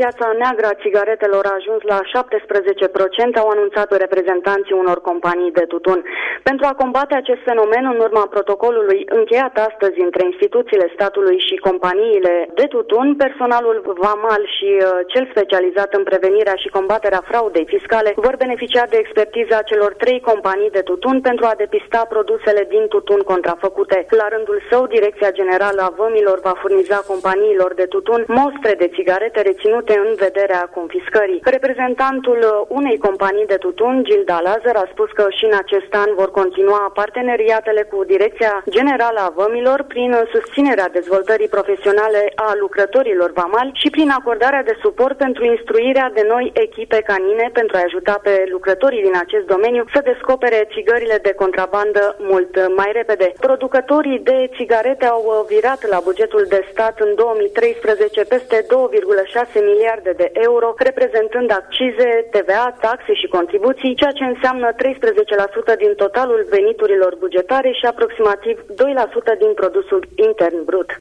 piața neagră a țigaretelor a ajuns la 17%, au anunțat reprezentanții unor companii de tutun. Pentru a combate acest fenomen, în urma protocolului încheiat astăzi între instituțiile statului și companiile de tutun, personalul vamal și cel specializat în prevenirea și combaterea fraudei fiscale vor beneficia de expertiza celor 3 companii de tutun pentru a depista produsele din tutun contrafăcute. La rândul său, Direcția Generală a Vămilor va furniza companiilor de tutun mostre de țigarete reținute în vederea confiscării. Reprezentantul unei companii de tutun, Gilda Lazar, a spus că și în acest an vor continua parteneriatele cu Direcția Generală a Vămilor prin susținerea dezvoltării profesionale a lucrătorilor vamali și prin acordarea de suport pentru instruirea de noi echipe canine pentru a ajuta pe lucrătorii din acest domeniu să descopere țigările de contrabandă mult mai repede. Producătorii de țigarete au virat la bugetul de stat în 2013 peste 2,6 miliarde de euro, reprezentând accize, TVA, taxe și contribuții, ceea ce înseamnă 13% din totalul veniturilor bugetare și aproximativ 2% din produsul intern brut.